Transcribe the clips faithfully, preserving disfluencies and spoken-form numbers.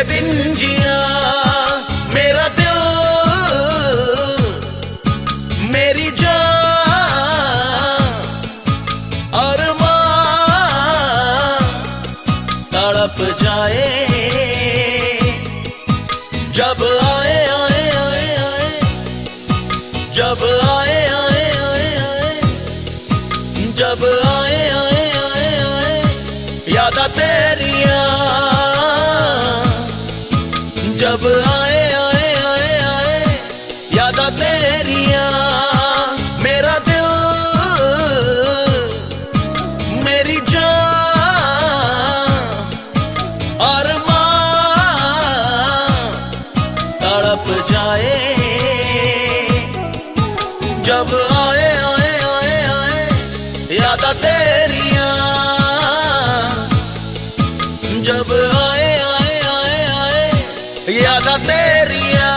दिन जिया मेरा दिल मेरी जान अरमान तड़प जाए जब आए आए आए आए जब आए आए आए आए जब आए आए आए आए यादा तेरिया जब आए आए आए आए यादा तेरिया मेरा दिल मेरी जान अरमान तड़प जाए जब आए आए आए आए यादा तेरिया जब आए आए आए आए यादा तेरिया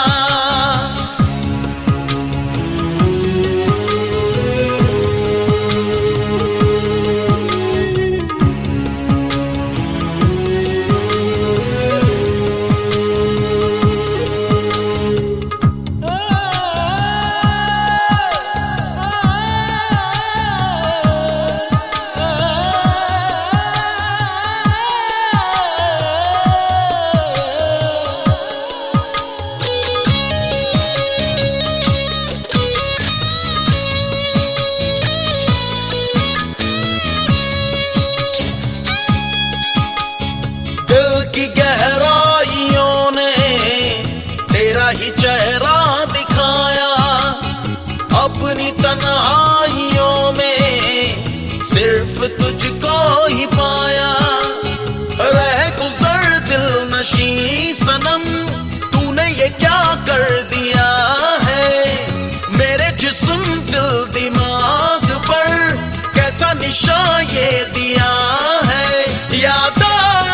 की गहराइयों ने तेरा ही चेहरा दिखाया अपनी तन्हाइयों में सिर्फ तुझको ही पाया रह गुजर दिल नशी सनम तूने ये क्या कर दिया है मेरे जिस्म दिल दिमाग पर कैसा निशा ये दिया है यादा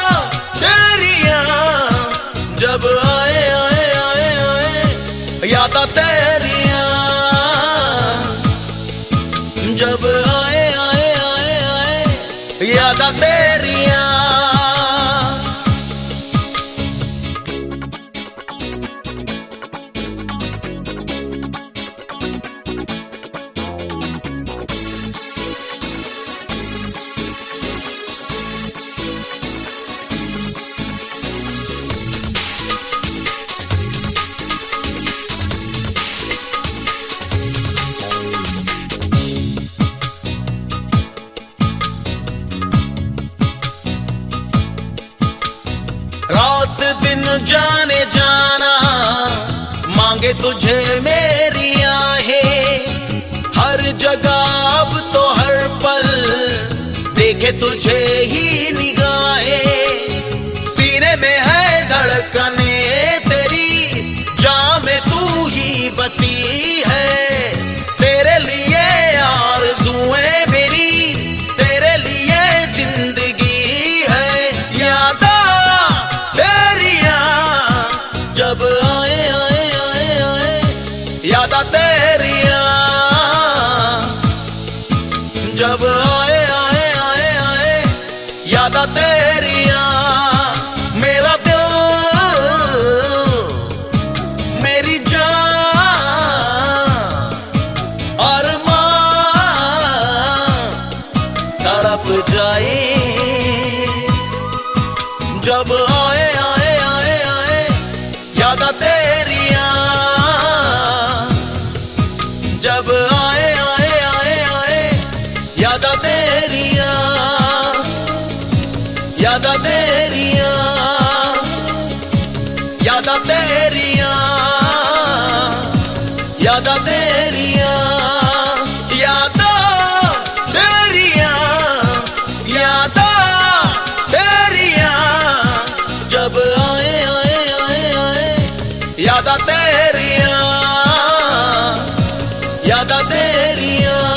जब आए आए आए आए यादा तेरिया जब आए आए आए आए यादा तेरिया रात दिन जाने जाना मांगे तुझे मेरी आहें हर जगह अब तो हर पल देखे तुझे ही निगाहें सीने में है धड़कने तेरी जान में तू ही बसी है तेरे लिए आरज़ुएं मेरी तेरे लिए जिंदगी है यादा जब आए आए आए आए यादा तेरिया जब आए आए आए आए यादा तेरिया मेरा दिल मेरी जान अरमान तड़प जाए जब आए आए आए आए यादा तेरिया जब आए आए आए आए यादा तेरिया यादा तेरिया यादा तेरिया यादा तेरिया यादा तेरिया यादा तेरिया जब आए आए आए आए यादा तेरिया यादा तेरिया